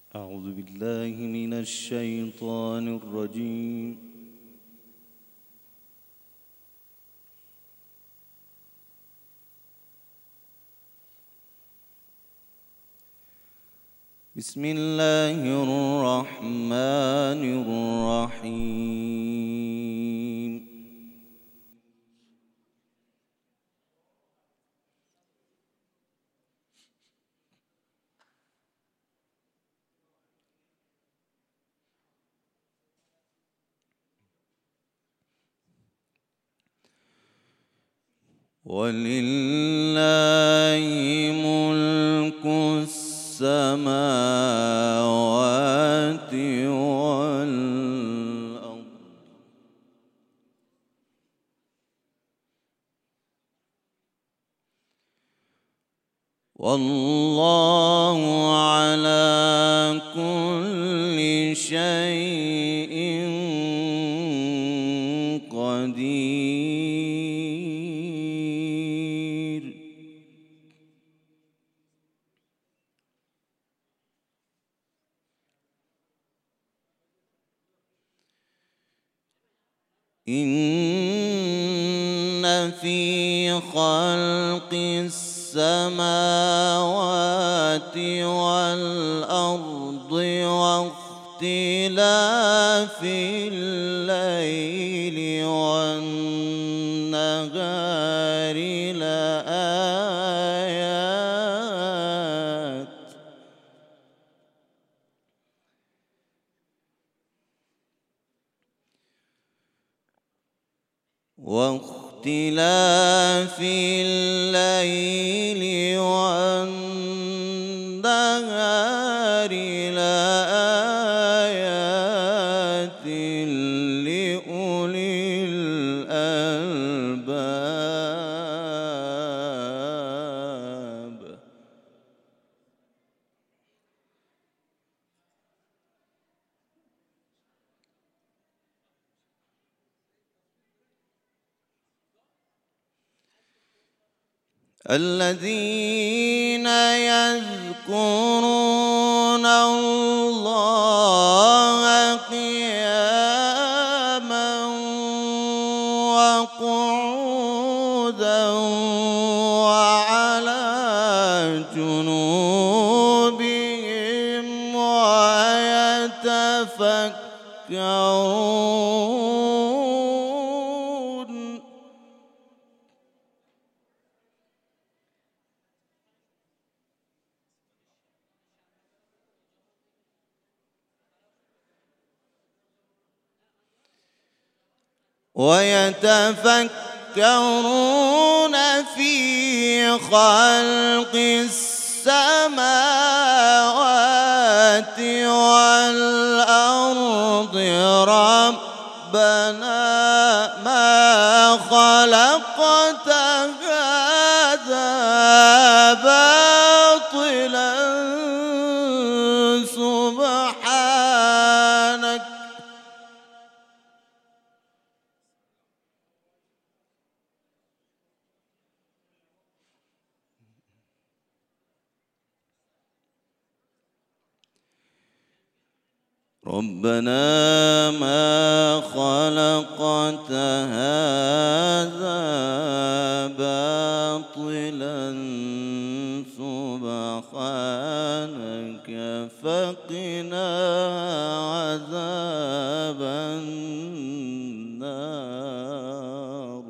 أعوذ بالله من الشيطان الرجيم. بسم الله الرحمن الرحيم. ولله ملك السماوات والأرض والله على كل شيء قدير. إن في خلق السماوات والأرض واختلاف الليل والنهار لآيات واختلاف الليل والنهار لآيات لأولي الألباب. الذين يذكرون الله قياما وقعودا وعلى جنوبهم ويتفكرون. ويتفكرون في خلق السماوات والأرض ربنا ما خلقت هذا باطلا سبحانك ربنا ما خلقت هذا باطلا سبحانك فقنا عذاب النار.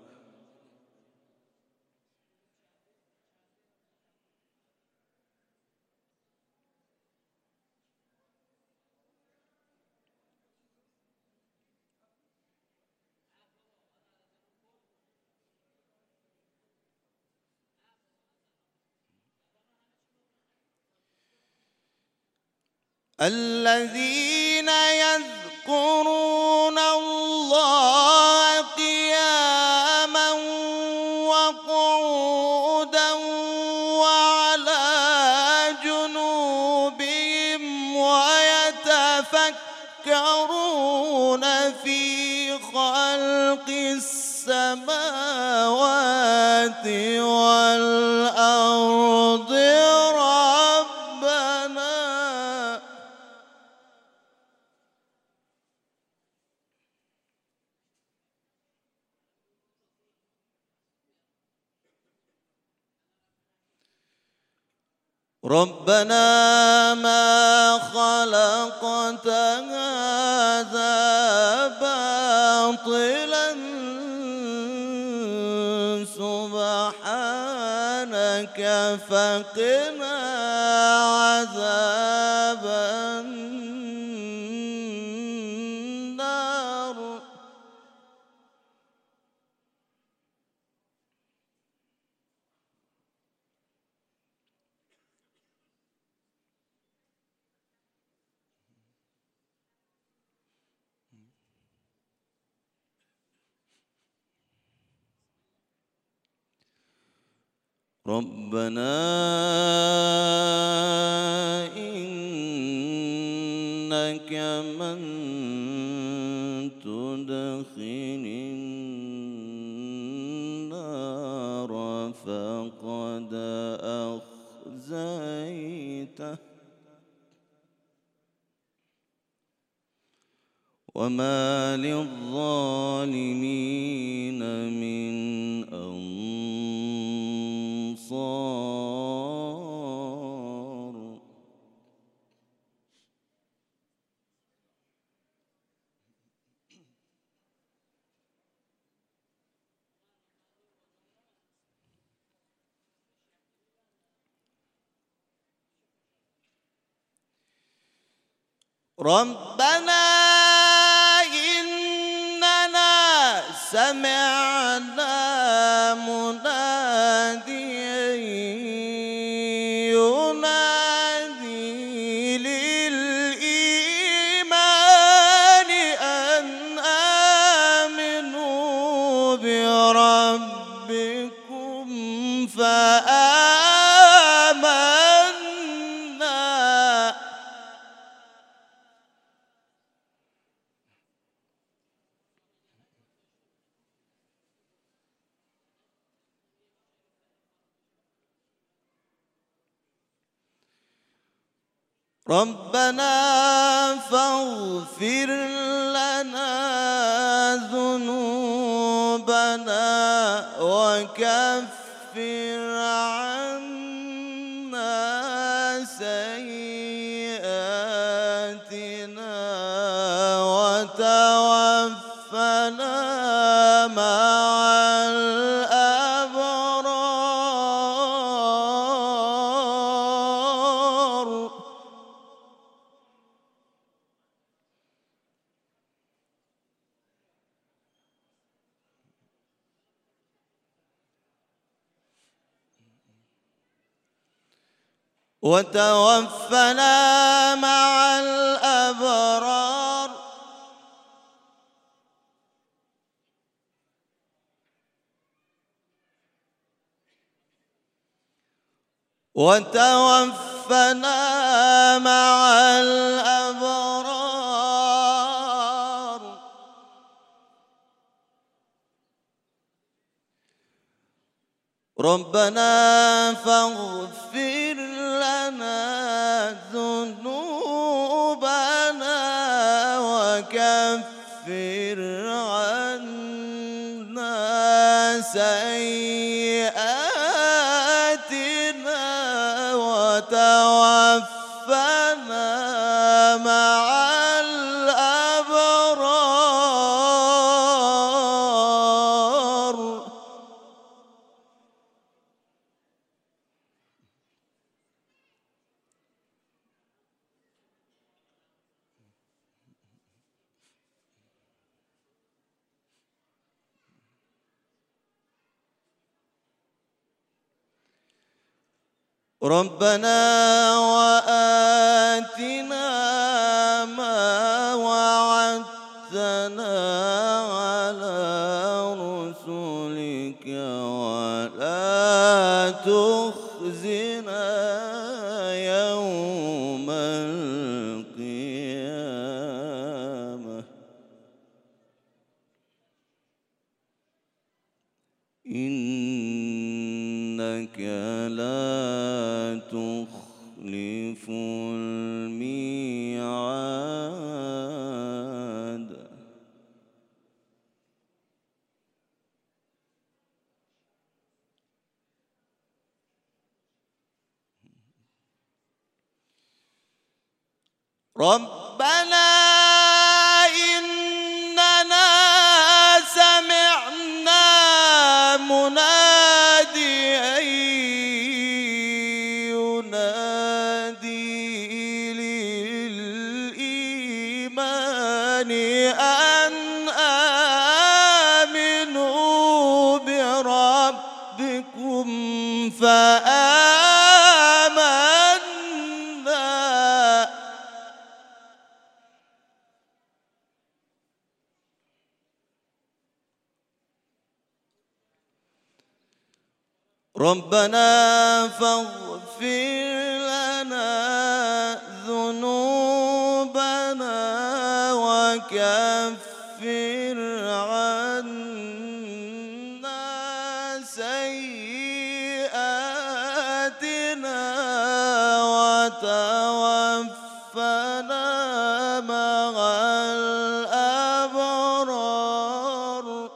الذين يذكرون الله قياما وقعودا وعلى جنوبهم ويتفكرون في خلق السماوات والأرض ربنا ربنا ما خلقت هذا باطلا سبحانك فقنا عذاب النار. ربنا إنك من تدخل النار فقد أخزيته وما للظالمين من أنصار. ربنا إننا سمعنا مناديا ينادي للإيمان أن آمنوا بربكم فآمنا. ربنا فاغفر لنا ذنوبنا وكفر عنا سيئاتنا وتوفنا مع الأبرار. وتوفنا مع الأبرار. وتوفنا مع الأبرار. ربنا فاغفر لنا ذنوبنا وكفر عنا سيئاتنا وتوفنا مع الأبرار. ربنا وآتنا ما وعدتنا على رسلك ولا تخزنا يوم القيامة إنك لا تخلف الميعاد. ربنا إننا سمعنا مناديا ينادي للإيمان أن آمنوا بربكم فآمنا. ربنا فاغفر لنا ذنوبنا وكفر عنا سيئاتنا وتوفنا مع الأبرار.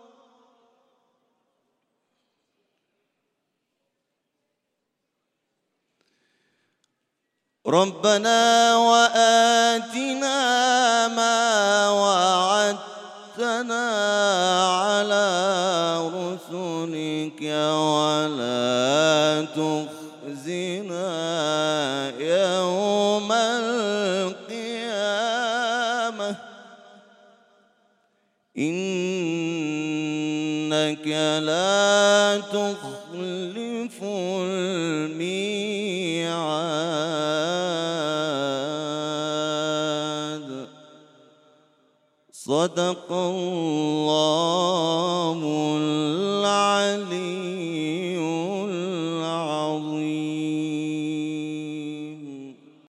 ربنا وآتنا ما وعدتنا على رسلك ولا تخزنا يوم القيامة إنك لا تخلف الميعاد. صدق الله